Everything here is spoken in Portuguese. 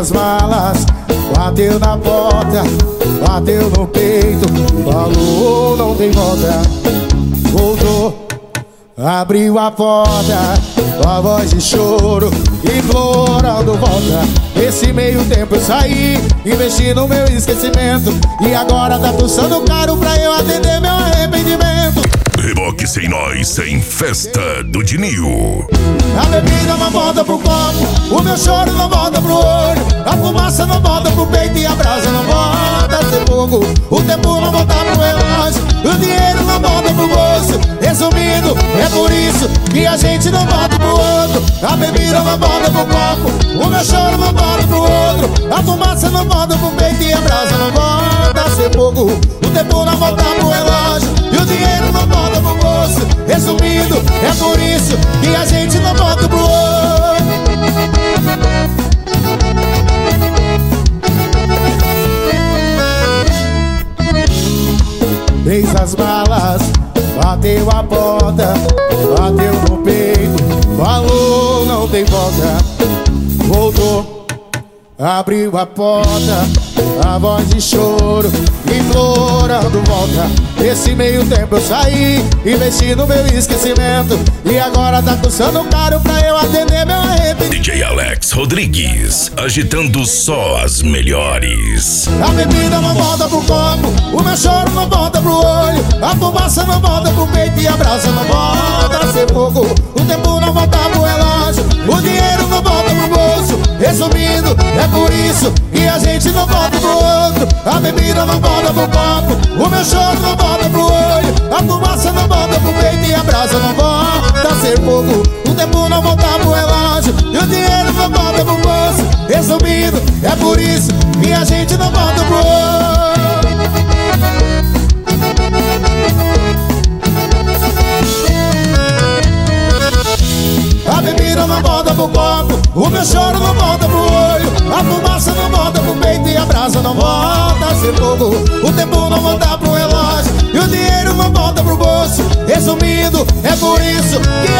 as malas, bateu na porta, bateu no peito, falou não tem volta. Voltou, abriu a porta, com a voz de choro, implorando volta. Nesse meio tempo eu saí, investi no meu esquecimento, e agora tá custando caro pra eu atender meu arrependimento. Reboque sem nós, sem festa do Dinil. A bebida não volta pro copo, o meu choro não volta pro olho, a fumaça não volta pro peito e a brasa não volta a ser fogo. O tempo não volta pro relógio, o dinheiro não volta pro bolso. Resumindo, é por isso que a gente não volta pro outro. A bebida não volta pro copo, o meu choro não volta pro outro, a fumaça não volta pro peito e a brasa não volta a ser fogo. O tempo não volta pro relógio e o dinheiro não volta pro bolso. Resumindo, é por isso que a gente não volta pro outro. Fez as malas, bateu a porta, bateu no peito, falou não tem volta. Voltou, abriu a porta, a voz de choro, implorando volta. Nesse meio tempo eu saí, investi no meu esquecimento, e agora tá custando caro pra eu atender meu arrependimento. DJ Alex Rodrigues, agitando só as melhores. A bebida não volta pro copo, o meu choro não volta pro olho, a fumaça não volta pro peito e a brasa não volta a ser fogo. O tempo não volta pro relógio, o dinheiro não volta pro bolso. Resumindo, é por isso que a gente não volta pro outro. A bebida não volta pro copo, o meu choro não volta pro olho, a fumaça não volta pro peito e a brasa não volta a ser fogo. O tempo não volta pro relógio e o dinheiro não volta pro bolso. Resumindo, é por isso que a gente não volta pro outro. A bebida não volta pro copo, o meu choro não volta pro olho, a fumaça não volta pro peito e a brasa não volta a ser fogo. O tempo não volta pro relógio e o dinheiro não volta pro bolso. Resumindo, é por isso que